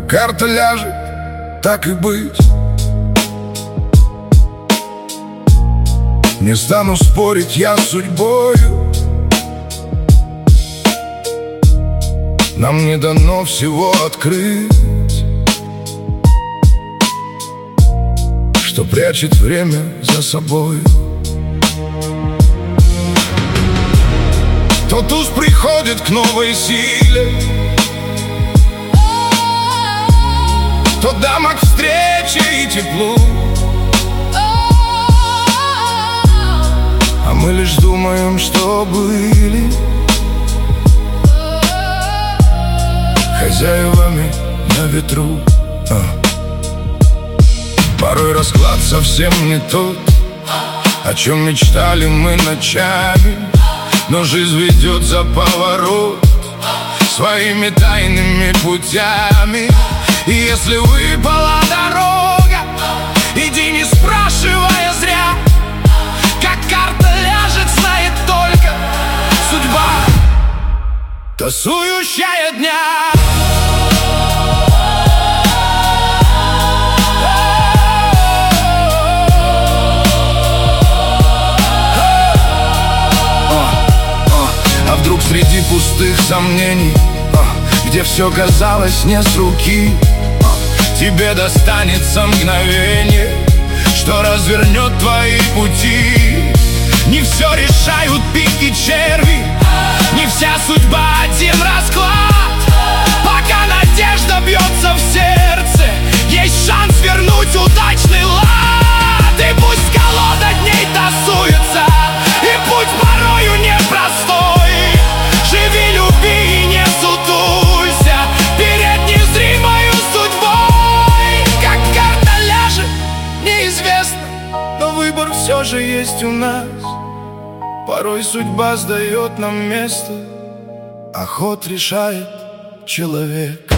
Как карта ляжет, так и быть. Не стану спорить я с судьбою. Нам не дано всего открыть, что прячет время за собой. Тот туз приходит к новой силе, то дама к встрече и теплу, а мы лишь думаем, что были хозяевами на ветру. Порой расклад совсем не тот, о чем мечтали мы ночами, но жизнь ведет за поворот своими тайными путями. И если выпала дорога, иди не спрашивая зря. Как карта ляжет, знает только судьба, тасующая дня. А вдруг среди пустых сомнений, где все казалось не с руки, тебе достанется мгновение, что развернет твои пути. Не все решают пики черви, не вся судьба один расклад. Пока надежда бьется в сердце, есть шанс вернуть удачный лад. И пусть колода дней тасуется, и путь порою непростой. Живи, люби и не сутулься перед незримою судьбой. Как карта ляжет, неизвестно, но выбор все же есть у нас. Порой судьба сдает нам место, а ход решает человек.